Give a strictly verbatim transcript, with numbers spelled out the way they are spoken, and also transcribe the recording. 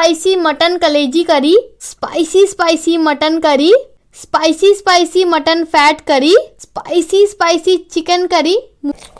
spicy mutton कलेजी curry, spicy spicy mutton curry, spicy spicy mutton fat curry, spicy spicy chicken करी,